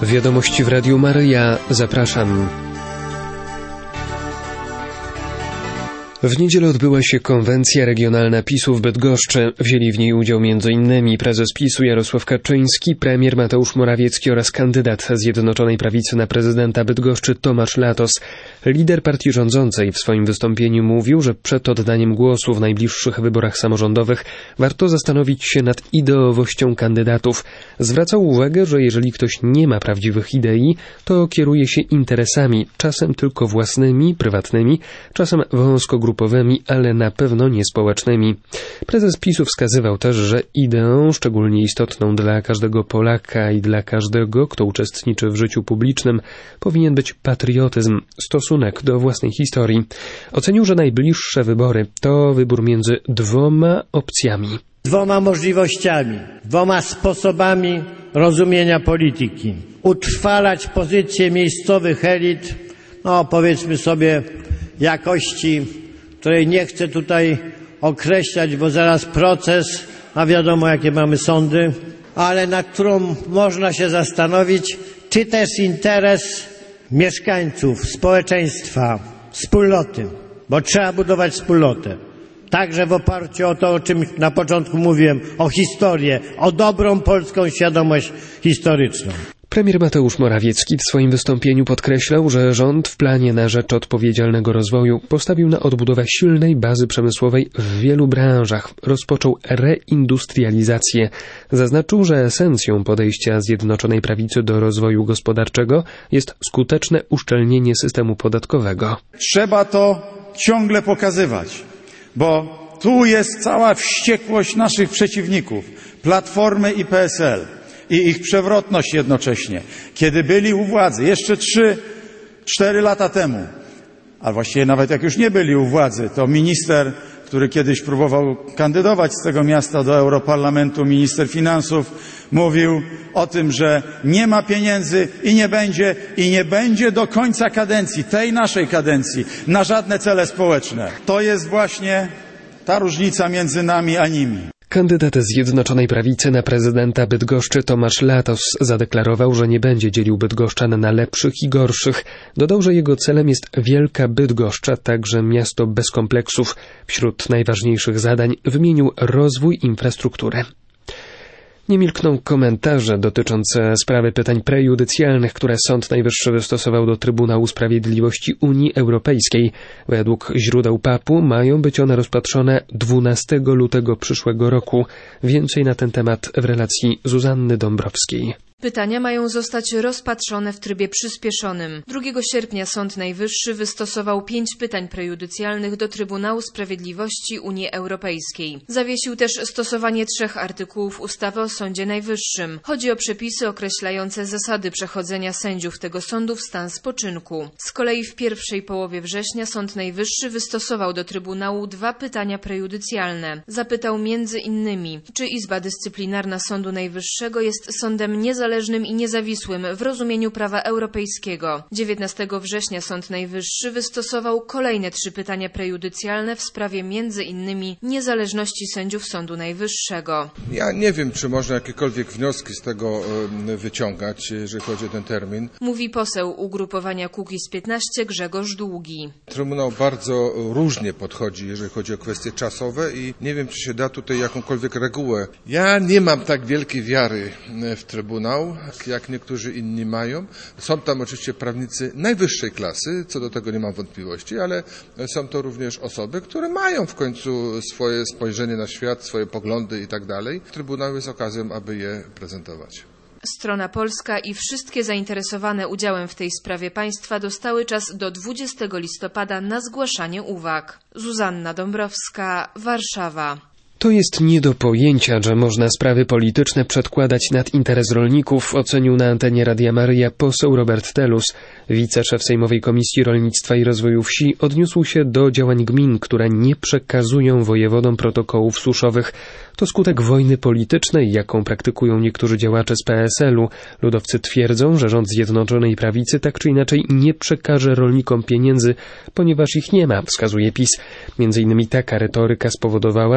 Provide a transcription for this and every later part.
Wiadomości w Radiu Maryja. Zapraszam. W niedzielę odbyła się konwencja regionalna PiS-u w Bydgoszczy. Wzięli w niej udział m.in. prezes PiS-u Jarosław Kaczyński, premier Mateusz Morawiecki oraz kandydat Zjednoczonej Prawicy na prezydenta Bydgoszczy Tomasz Latos. Lider partii rządzącej w swoim wystąpieniu mówił, że przed oddaniem głosu w najbliższych wyborach samorządowych warto zastanowić się nad ideowością kandydatów. Zwracał uwagę, że jeżeli ktoś nie ma prawdziwych idei, to kieruje się interesami, czasem tylko własnymi, prywatnymi, czasem wąskogrupowymi, ale na pewno nie społecznymi. Prezes PiS-u wskazywał też, że ideą szczególnie istotną dla każdego Polaka i dla każdego, kto uczestniczy w życiu publicznym, powinien być patriotyzm, stosunek do własnej historii. Ocenił, że najbliższe wybory to wybór między dwoma opcjami. Dwoma możliwościami, dwoma sposobami rozumienia polityki. Utrwalać pozycje miejscowych elit, powiedzmy sobie jakości, której nie chcę tutaj określać, bo zaraz proces, a wiadomo jakie mamy sądy, ale nad którą można się zastanowić, czy też interes mieszkańców, społeczeństwa, wspólnoty, bo trzeba budować wspólnotę. Także w oparciu o to, o czym na początku mówiłem, o historię, o dobrą polską świadomość historyczną. Premier Mateusz Morawiecki w swoim wystąpieniu podkreślał, że rząd w planie na rzecz odpowiedzialnego rozwoju postawił na odbudowę silnej bazy przemysłowej w wielu branżach. Rozpoczął reindustrializację. Zaznaczył, że esencją podejścia Zjednoczonej Prawicy do rozwoju gospodarczego jest skuteczne uszczelnienie systemu podatkowego. Trzeba to ciągle pokazywać, bo tu jest cała wściekłość naszych przeciwników, Platformy i PSL. I ich przewrotność jednocześnie. Kiedy byli u władzy, jeszcze 3-4 lata temu, a właściwie nawet jak już nie byli u władzy, to minister, który kiedyś próbował kandydować z tego miasta do Europarlamentu, minister finansów, mówił o tym, że nie ma pieniędzy i nie będzie do końca kadencji, tej naszej kadencji, na żadne cele społeczne. To jest właśnie ta różnica między nami a nimi. Kandydat Zjednoczonej Prawicy na prezydenta Bydgoszczy Tomasz Latos zadeklarował, że nie będzie dzielił bydgoszczan na lepszych i gorszych. Dodał, że jego celem jest wielka Bydgoszcz, także miasto bez kompleksów. Wśród najważniejszych zadań wymienił rozwój infrastruktury. Nie milkną komentarze dotyczące sprawy pytań prejudycjalnych, które Sąd Najwyższy wystosował do Trybunału Sprawiedliwości Unii Europejskiej. Według źródeł PAP-u mają być one rozpatrzone 12 lutego przyszłego roku. Więcej na ten temat w relacji Zuzanny Dąbrowskiej. Pytania mają zostać rozpatrzone w trybie przyspieszonym. 2 sierpnia Sąd Najwyższy wystosował 5 pytań prejudycjalnych do Trybunału Sprawiedliwości Unii Europejskiej. Zawiesił też stosowanie 3 artykułów ustawy o Sądzie Najwyższym. Chodzi o przepisy określające zasady przechodzenia sędziów tego sądu w stan spoczynku. Z kolei w pierwszej połowie września Sąd Najwyższy wystosował do Trybunału 2 pytania prejudycjalne. Zapytał między innymi, czy Izba Dyscyplinarna Sądu Najwyższego jest sądem niezależnym i niezawisłym w rozumieniu prawa europejskiego. 19 września Sąd Najwyższy wystosował kolejne 3 pytania prejudycjalne w sprawie między innymi niezależności sędziów Sądu Najwyższego. Ja nie wiem, czy można jakiekolwiek wnioski z tego wyciągać, jeżeli chodzi o ten termin. Mówi poseł ugrupowania Kukiz15 Grzegorz Długi. Trybunał bardzo różnie podchodzi, jeżeli chodzi o kwestie czasowe i nie wiem, czy się da tutaj jakąkolwiek regułę. Ja nie mam tak wielkiej wiary w Trybunał, jak niektórzy inni mają. Są tam oczywiście prawnicy najwyższej klasy, co do tego nie mam wątpliwości, ale są to również osoby, które mają w końcu swoje spojrzenie na świat, swoje poglądy i tak dalej. Trybunał jest okazją, aby je prezentować. Strona polska i wszystkie zainteresowane udziałem w tej sprawie państwa dostały czas do 20 listopada na zgłaszanie uwag. Zuzanna Dąbrowska, Warszawa. To jest nie do pojęcia, że można sprawy polityczne przedkładać nad interes rolników, ocenił na antenie Radia Maryja poseł Robert Telus. Wiceszef Sejmowej Komisji Rolnictwa i Rozwoju Wsi odniósł się do działań gmin, które nie przekazują wojewodom protokołów suszowych. To skutek wojny politycznej, jaką praktykują niektórzy działacze z PSL-u. Ludowcy twierdzą, że rząd Zjednoczonej Prawicy tak czy inaczej nie przekaże rolnikom pieniędzy, ponieważ ich nie ma, wskazuje PiS. Między innymi taka retoryka spowodowała, że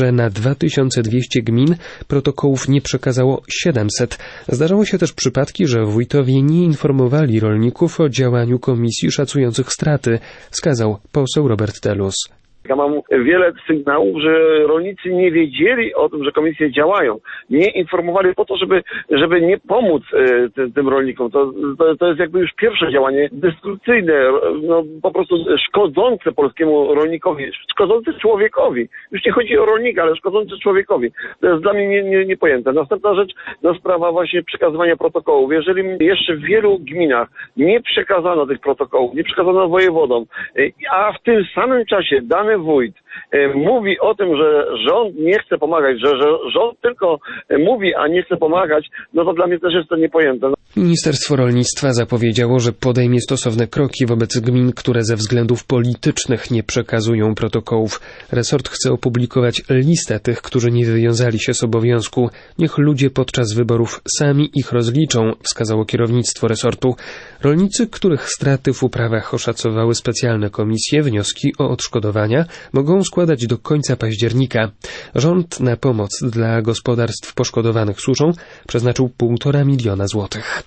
że na 2200 gmin protokołów nie przekazało 700. Zdarzały się też przypadki, że wójtowie nie informowali rolników o działaniu komisji szacujących straty, wskazał poseł Robert Telus. Ja mam wiele sygnałów, że rolnicy nie wiedzieli o tym, że komisje działają. Nie informowali po to, żeby nie pomóc tym rolnikom. To jest jakby już pierwsze działanie destrukcyjne, po prostu szkodzące polskiemu rolnikowi, szkodzące człowiekowi. Już nie chodzi o rolnika, ale szkodzące człowiekowi. To jest dla mnie niepojęte. Następna rzecz, sprawa właśnie przekazywania protokołów. Jeżeli jeszcze w wielu gminach nie przekazano tych protokołów, nie przekazano wojewodom, a w tym samym czasie dany wójt mówi o tym, że rząd nie chce pomagać, że rząd tylko mówi, a nie chce pomagać, to dla mnie też jest to niepojęte. Ministerstwo Rolnictwa zapowiedziało, że podejmie stosowne kroki wobec gmin, które ze względów politycznych nie przekazują protokołów. Resort chce opublikować listę tych, którzy nie wywiązali się z obowiązku. Niech ludzie podczas wyborów sami ich rozliczą, wskazało kierownictwo resortu. Rolnicy, których straty w uprawach oszacowały specjalne komisje, wnioski o odszkodowania mogą składać do końca października. Rząd na pomoc dla gospodarstw poszkodowanych suszą przeznaczył 1,5 miliona złotych.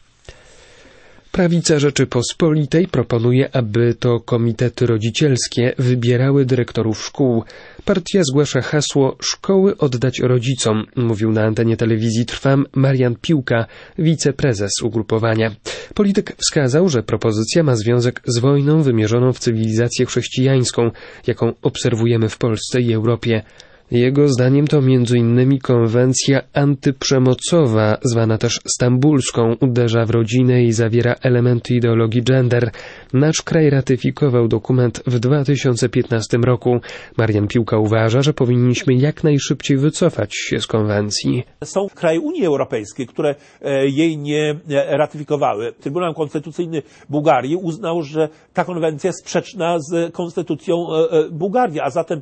Prawica Rzeczypospolitej proponuje, aby to komitety rodzicielskie wybierały dyrektorów szkół. Partia zgłasza hasło „Szkoły oddać rodzicom”, mówił na antenie telewizji Trwam Marian Piłka, wiceprezes ugrupowania. Polityk wskazał, że propozycja ma związek z wojną wymierzoną w cywilizację chrześcijańską, jaką obserwujemy w Polsce i Europie. Jego zdaniem to m.in. konwencja antyprzemocowa, zwana też stambulską, uderza w rodzinę i zawiera elementy ideologii gender. Nasz kraj ratyfikował dokument w 2015 roku. Marian Piłka uważa, że powinniśmy jak najszybciej wycofać się z konwencji. Są kraje Unii Europejskiej, które jej nie ratyfikowały. Trybunał Konstytucyjny Bułgarii uznał, że ta konwencja jest sprzeczna z konstytucją Bułgarii, a zatem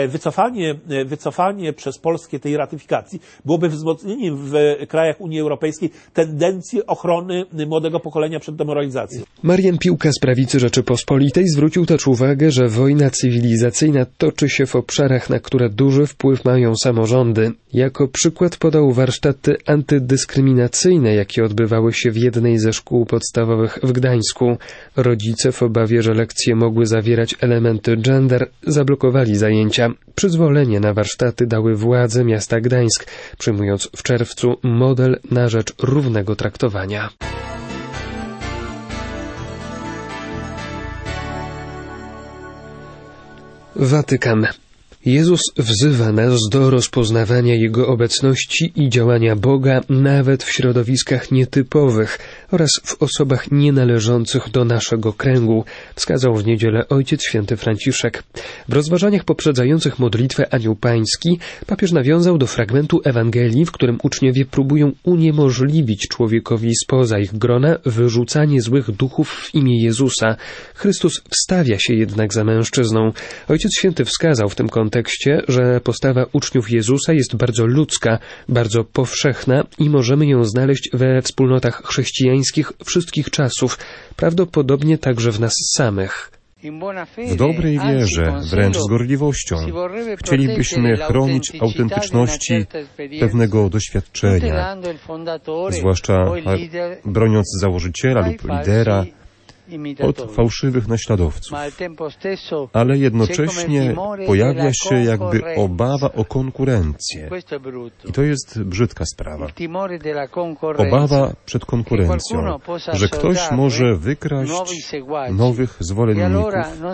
wycofanie przez Polskę tej ratyfikacji byłoby wzmocnieniem w krajach Unii Europejskiej tendencji ochrony młodego pokolenia przed demoralizacją. Marian Piłka z Prawicy Rzeczypospolitej zwrócił też uwagę, że wojna cywilizacyjna toczy się w obszarach, na które duży wpływ mają samorządy. Jako przykład podał warsztaty antydyskryminacyjne, jakie odbywały się w jednej ze szkół podstawowych w Gdańsku. Rodzice w obawie, że lekcje mogły zawierać elementy gender, zablokowali zajęcia. Przyzwolenie na warsztaty dały władze miasta Gdańsk, przyjmując w czerwcu model na rzecz równego traktowania. Watykan. Jezus wzywa nas do rozpoznawania Jego obecności i działania Boga nawet w środowiskach nietypowych oraz w osobach nienależących do naszego kręgu, wskazał w niedzielę Ojciec Święty Franciszek. W rozważaniach poprzedzających modlitwę Anioł Pański papież nawiązał do fragmentu Ewangelii, w którym uczniowie próbują uniemożliwić człowiekowi spoza ich grona wyrzucanie złych duchów w imię Jezusa. Chrystus wstawia się jednak za mężczyzną. Ojciec Święty wskazał w tym kontekście, że postawa uczniów Jezusa jest bardzo ludzka, bardzo powszechna i możemy ją znaleźć we wspólnotach chrześcijańskich wszystkich czasów, prawdopodobnie także w nas samych. W dobrej wierze, wręcz z gorliwością, chcielibyśmy chronić autentyczności pewnego doświadczenia, zwłaszcza broniąc założyciela lub lidera od fałszywych naśladowców. Ale jednocześnie pojawia się jakby obawa o konkurencję. I to jest brzydka sprawa. Obawa przed konkurencją, że ktoś może wykraść nowych zwolenników,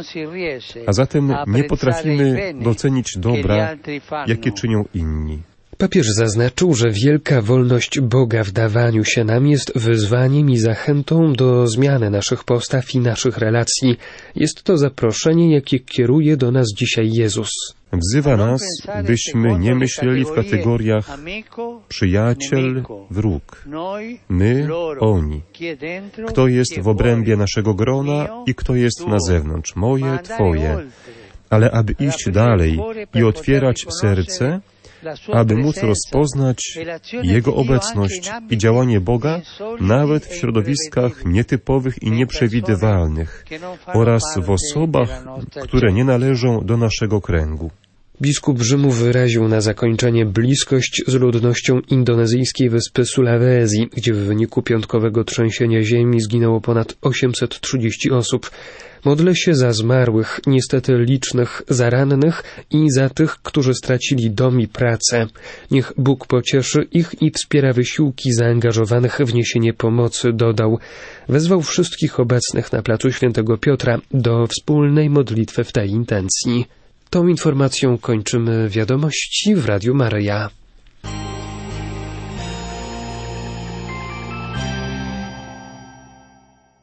a zatem nie potrafimy docenić dobra, jakie czynią inni. Papież zaznaczył, że wielka wolność Boga w dawaniu się nam jest wyzwaniem i zachętą do zmiany naszych postaw i naszych relacji. Jest to zaproszenie, jakie kieruje do nas dzisiaj Jezus. Wzywa nas, byśmy nie myśleli w kategoriach przyjaciel, wróg, my, oni. Kto jest w obrębie naszego grona i kto jest na zewnątrz, moje, twoje. Ale aby iść dalej i otwierać serce, aby móc rozpoznać Jego obecność i działanie Boga nawet w środowiskach nietypowych i nieprzewidywalnych oraz w osobach, które nie należą do naszego kręgu. Biskup Rzymu wyraził na zakończenie bliskość z ludnością indonezyjskiej wyspy Sulawesi, gdzie w wyniku piątkowego trzęsienia ziemi zginęło ponad 830 osób. Modlę się za zmarłych, niestety licznych, za rannych i za tych, którzy stracili dom i pracę. Niech Bóg pocieszy ich i wspiera wysiłki zaangażowanych w niesienie pomocy, dodał. Wezwał wszystkich obecnych na placu Świętego Piotra do wspólnej modlitwy w tej intencji. Tą informacją kończymy wiadomości w Radiu Maryja.